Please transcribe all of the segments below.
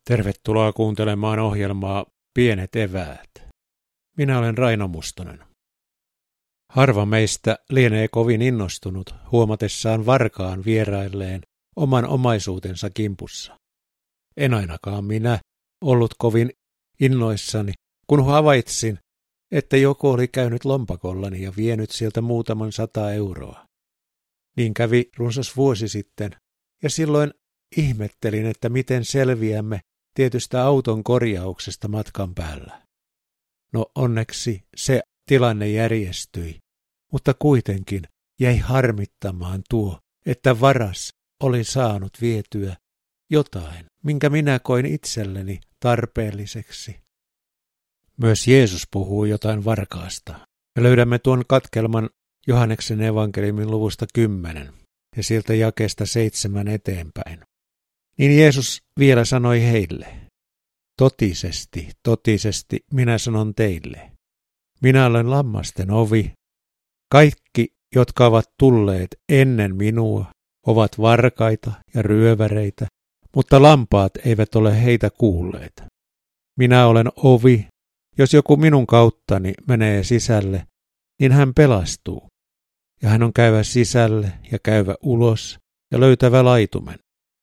Tervetuloa kuuntelemaan ohjelmaa Pienet eväät. Minä olen Raino Mustonen. Harva meistä lienee kovin innostunut huomatessaan varkaan vierailleen oman omaisuutensa kimpussa. En ainakaan minä ollut kovin innoissani, kun havaitsin, että joku oli käynyt lompakollani ja vienyt sieltä muutaman 100 euroa. Niin kävi runsas vuosi sitten, ja silloin ihmettelin, että miten selviämme tietystä auton korjauksesta matkan päällä. No onneksi se tilanne järjestyi, mutta kuitenkin jäi harmittamaan tuo, että varas oli saanut vietyä jotain, minkä minä koin itselleni tarpeelliseksi. Myös Jeesus puhuu jotain varkaasta. Ja löydämme tuon katkelman Johanneksen evankeliumin luvusta 10 ja sieltä jakeesta 7 eteenpäin. Niin Jeesus vielä sanoi heille, totisesti, totisesti minä sanon teille, minä olen lammasten ovi. Kaikki, jotka ovat tulleet ennen minua, ovat varkaita ja ryöväreitä, mutta lampaat eivät ole heitä kuulleet. Minä olen ovi, jos joku minun kauttani menee sisälle, niin hän pelastuu, ja hän on käyvä sisälle ja käyvä ulos ja löytävä laitumen.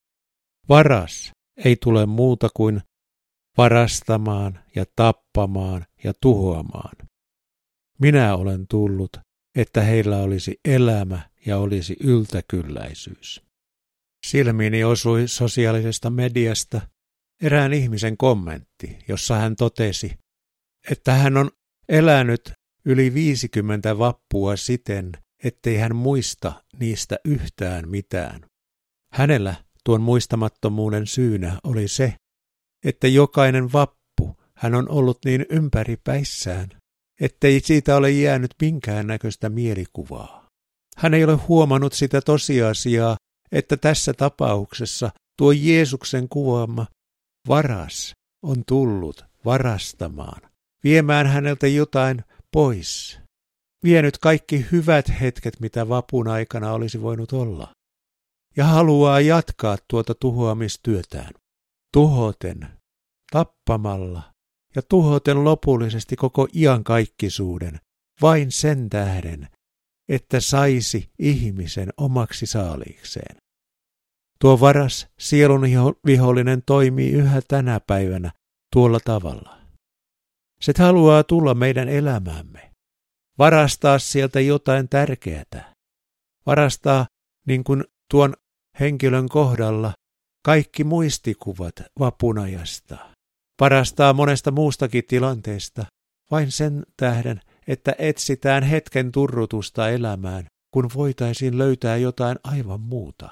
Varas ei tule muuta kuin varastamaan ja tappamaan ja tuhoamaan. Minä olen tullut, että heillä olisi elämä ja olisi yltäkylläisyys. Silmiini osui sosiaalisesta mediasta erään ihmisen kommentti, jossa hän totesi, että hän on elänyt yli 50 vappua siten, ettei hän muista niistä yhtään mitään. Hänellä tuon muistamattomuuden syynä oli se, että jokainen vappu hän on ollut niin ympäripäissään, ettei siitä ole jäänyt minkäännäköistä mielikuvaa. Hän ei ole huomannut sitä tosiasiaa, että tässä tapauksessa tuo Jeesuksen kuvaama varas on tullut varastamaan, viemään häneltä jotain pois, vienyt kaikki hyvät hetket, mitä vapun aikana olisi voinut olla, ja haluaa jatkaa tuota tuhoamistyötään, tuhoten, tappamalla ja tuhoten lopullisesti koko iankaikkisuuden vain sen tähden, että saisi ihmisen omaksi saaliikseen. Tuo varas sielun vihollinen toimii yhä tänä päivänä tuolla tavalla. Se haluaa tulla meidän elämäämme, varastaa sieltä jotain tärkeää, varastaa niin kuin tuon henkilön kohdalla kaikki muistikuvat vapunajasta, varastaa monesta muustakin tilanteesta vain sen tähden, että etsitään hetken turrutusta elämään, kun voitaisiin löytää jotain aivan muuta.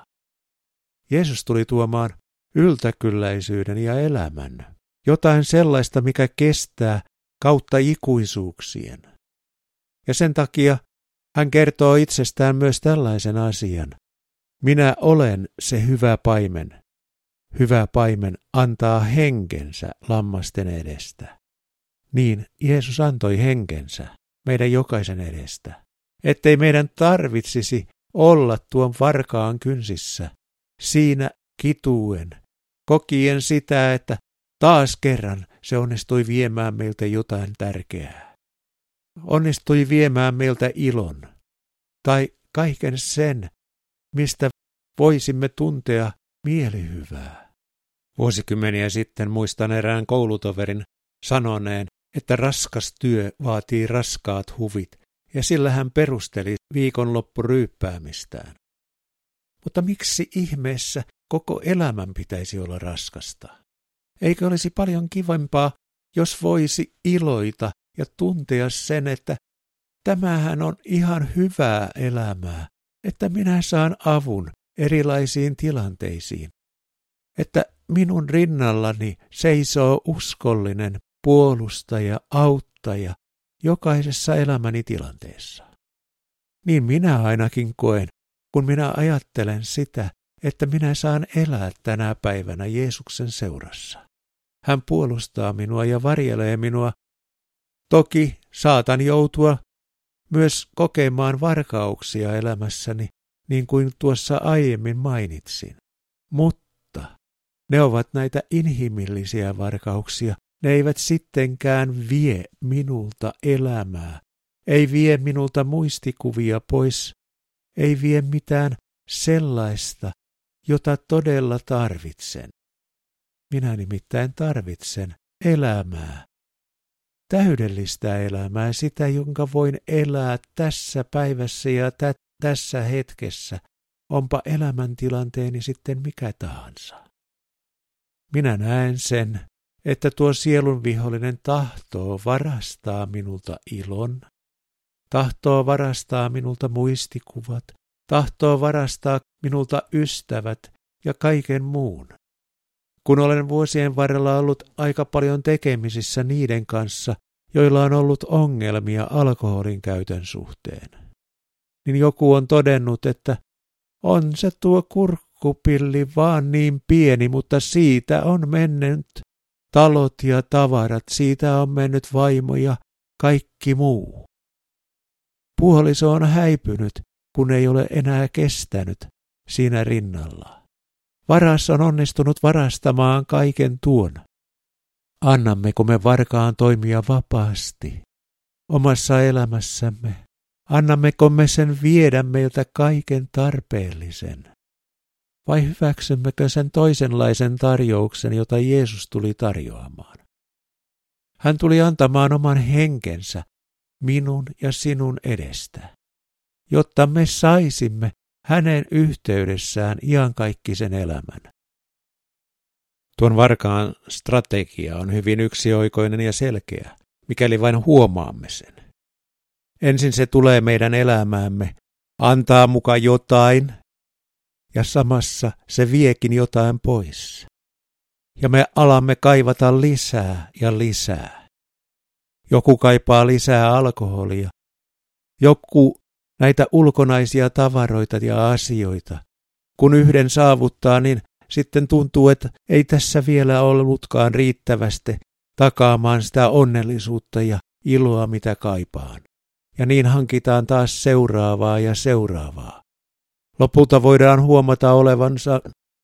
Jeesus tuli tuomaan yltäkylläisyyden ja elämän, jotain sellaista, mikä kestää kautta ikuisuuksien. Ja sen takia hän kertoo itsestään myös tällaisen asian. Minä olen se hyvä paimen. Hyvä paimen antaa henkensä lammasten edestä. Niin Jeesus antoi henkensä meidän jokaisen edestä, ettei meidän tarvitsisi olla tuon varkaan kynsissä, siinä kituen, kokien sitä, että taas kerran se onnistui viemään meiltä jotain tärkeää. Onnistui viemään meiltä ilon, tai kaiken sen, mistä voisimme tuntea mielihyvää. Vuosikymmeniä sitten muistan erään koulutoverin sanoneen, että raskas työ vaatii raskaat huvit, ja sillä hän perusteli viikonloppuryyppäämistään. Mutta miksi ihmeessä koko elämän pitäisi olla raskasta? Eikö olisi paljon kivempaa, jos voisi iloita ja tuntea sen, että tämähän on ihan hyvää elämää, että minä saan avun erilaisiin tilanteisiin, että minun rinnallani seisoo uskollinen puolustaja, auttaja jokaisessa elämäni tilanteessa. Niin minä ainakin koen, kun minä ajattelen sitä, että minä saan elää tänä päivänä Jeesuksen seurassa. Hän puolustaa minua ja varjelee minua. Toki saatan joutua myös kokemaan varkauksia elämässäni, niin kuin tuossa aiemmin mainitsin. Mutta Ne ovat näitä inhimillisiä varkauksia. Ne eivät sittenkään vie minulta elämää. Ei vie minulta muistikuvia pois. Ei vie mitään sellaista, jota todella tarvitsen. Minä nimittäin tarvitsen elämää. Täydellistä elämää, sitä jonka voin elää tässä päivässä ja tässä hetkessä, onpa elämäntilanteeni sitten mikä tahansa. Minä näen sen, että tuo sielun vihollinen tahtoo varastaa minulta ilon, tahtoo varastaa minulta muistikuvat, tahtoo varastaa minulta ystävät ja kaiken muun. Kun olen vuosien varrella ollut aika paljon tekemisissä niiden kanssa, joilla on ollut ongelmia alkoholin käytön suhteen, niin joku on todennut, että on se tuo kurkkupilli vaan niin pieni, mutta siitä on mennyt talot ja tavarat, siitä on mennyt vaimo ja kaikki muu. Puoliso on häipynyt, kun ei ole enää kestänyt siinä rinnalla. Varas on onnistunut varastamaan kaiken tuon. Annammeko me varkaan toimia vapaasti omassa elämässämme? Annammeko me sen viedä meiltä kaiken tarpeellisen? Vai hyväksymmekö sen toisenlaisen tarjouksen, jota Jeesus tuli tarjoamaan? Hän tuli antamaan oman henkensä minun ja sinun edestä, jotta me saisimme hänen yhteydessään iankaikkisen elämän. Tuon varkaan strategia on hyvin yksioikoinen ja selkeä, mikäli vain huomaamme sen. Ensin se tulee meidän elämäämme, antaa muka jotain, ja samassa se viekin jotain pois. Ja me alamme kaivata lisää ja lisää. Joku kaipaa lisää alkoholia, joku näitä ulkonaisia tavaroita ja asioita. Kun yhden saavuttaa, niin sitten tuntuu, että ei tässä vielä ollutkaan riittävästi takaamaan sitä onnellisuutta ja iloa, mitä kaipaan. Ja niin hankitaan taas seuraavaa ja seuraavaa. Lopulta voidaan huomata olevansa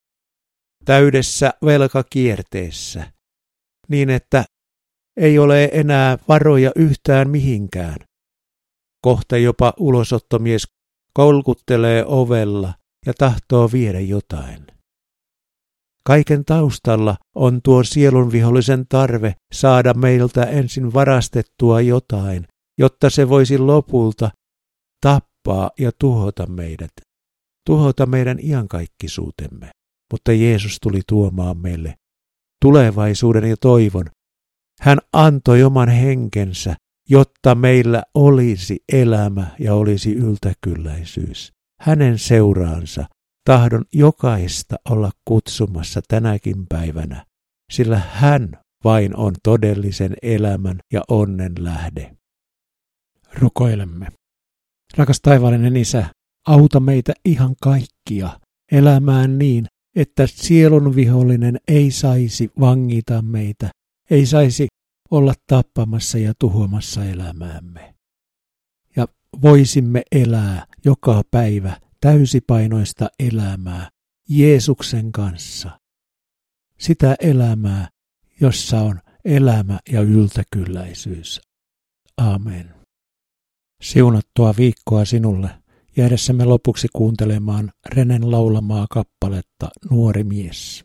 täydessä velkakierteessä, niin että ei ole enää varoja yhtään mihinkään. Kohta jopa ulosottomies kolkuttelee ovella ja tahtoo viedä jotain. Kaiken taustalla on tuo sielunvihollisen tarve saada meiltä ensin varastettua jotain, jotta se voisi lopulta tappaa ja tuhota meidät. Tuhota meidän iankaikkisuutemme. Mutta Jeesus tuli tuomaan meille tulevaisuuden ja toivon. Hän antoi oman henkensä, jotta meillä olisi elämä ja olisi yltäkylläisyys. Hänen seuraansa tahdon jokaista olla kutsumassa tänäkin päivänä, sillä hän vain on todellisen elämän ja onnen lähde. Rukoilemme. Rakas taivaallinen Isä, auta meitä ihan kaikkia elämään niin, että sielun vihollinen ei saisi vangita meitä, ei saisi olla tappamassa ja tuhoamassa elämäämme. Ja voisimme elää joka päivä täysipainoista elämää Jeesuksen kanssa. Sitä elämää, jossa on elämä ja yltäkylläisyys. Amen. Siunattua viikkoa sinulle. Jäädessämme lopuksi kuuntelemaan Renen laulamaa kappaletta Nuori mies.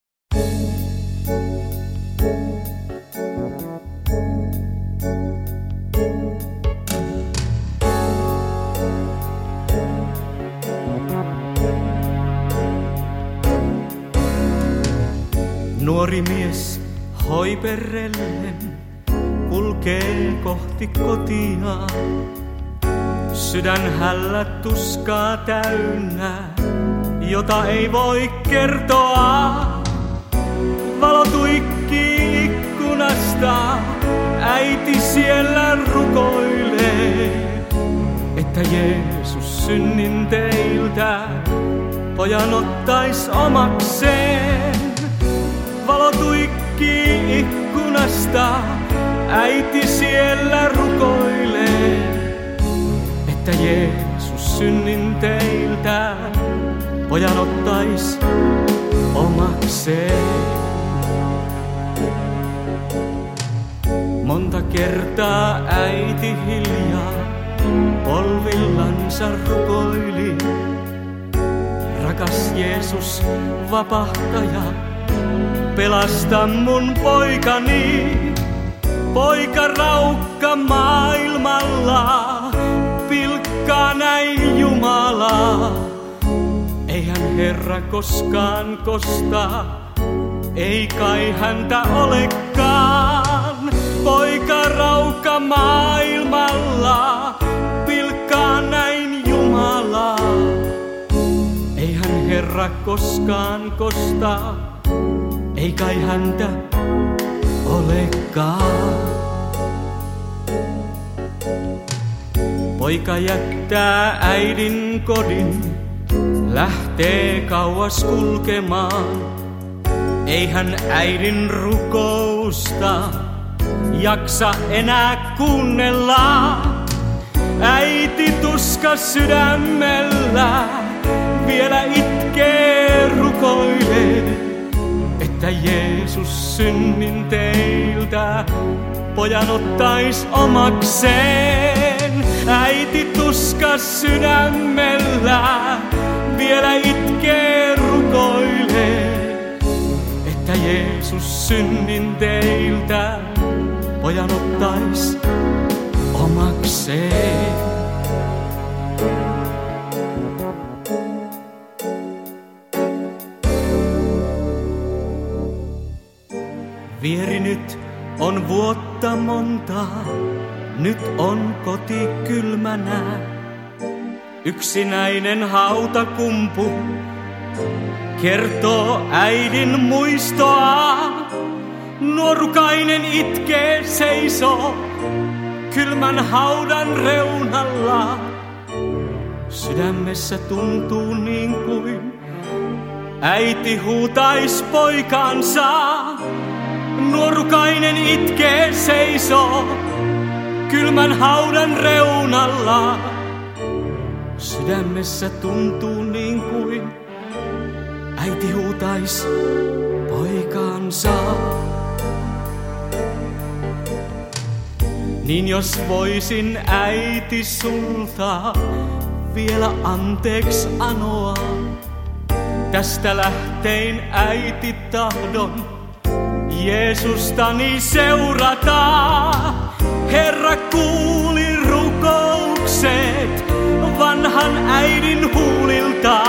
Nuori mies hoiperrellen kulkee kohti kotia. Sydän hällät tuskaa täynnä, jota ei voi kertoa. Valo tuikkii ikkunasta, äiti siellä rukoilee, että Jeesus synnin teiltä pojan ottais omakseen. Valo tuikkii ikkunasta, äiti siellä rukoilee, että Jeesus synnin teiltä pojan ottais omakseen. Monta kertaa äiti hiljaa polvillansa rukoili. Rakas Jeesus, vapahtaja, pelasta mun poikani. Poika raukka maailmalla, pilkkaa näin Jumalaa. Eihän Herra koskaan kosta, ei kai häntä olekaan. Poika raukka maailmalla, pilkkaa näin Jumalaa. Eihän Herra koskaan kosta, ei kai häntä olekaan. Poika jättää äidin kodin, lähtee kauas kulkemaan. Ei hän äidin rukousta jaksa enää kuunnella. Äiti tuska sydämellä vielä itkee, rukoilee, että Jeesus synnin teiltä pojan ottais omakseen. Äiti tuska sydämellä vielä itkee, rukoilee, että Jeesus synnin teiltä pojan ottais omakseen. Vieri nyt on vuotta monta, nyt on koti kylmänä. Yksinäinen hautakumpu kertoo äidin muistoa. Nuorukainen itkee, seisoo kylmän haudan reunalla. Sydämessä tuntuu niin kuin äiti huutais poikansa. Nuorukainen itkee, seisoo kylmän haudan reunalla. Sydämessä tuntuu niin kuin äiti huutais poikansa. Niin jos voisin äiti sulta vielä anteeksi anoa, tästä lähtein äiti tahdon Jeesustani seurata. Herra kuuli rukoukset vanhan äidin huulilta.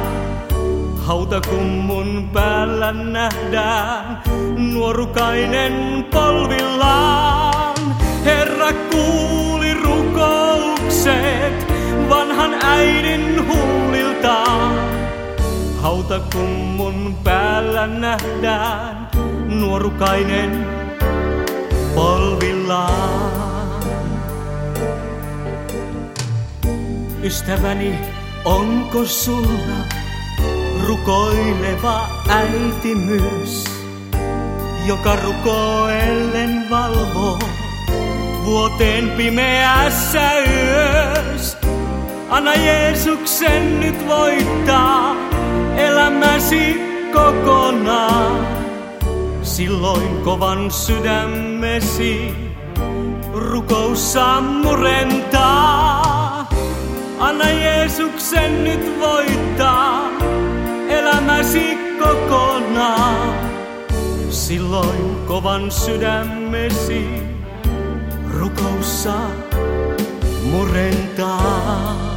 Hautakummun päällä nähdään nuorukainen polvillaan. Herra kuuli rukoukset vanhan äidin huulilta. Hautakummun päällä nähdään nuorukainen polvillaan. Ystäväni, onko sulla rukoileva äiti myös, joka rukoillen valvoo vuoteen pimeässä yös? Anna Jeesuksen nyt voittaa elämäsi kokonaan. Silloin kovan sydämesi rukous saa murentaa. Anna Jeesuksen nyt voittaa elämäsi kokonaan. Silloin kovan sydämesi rukous saa murentaa.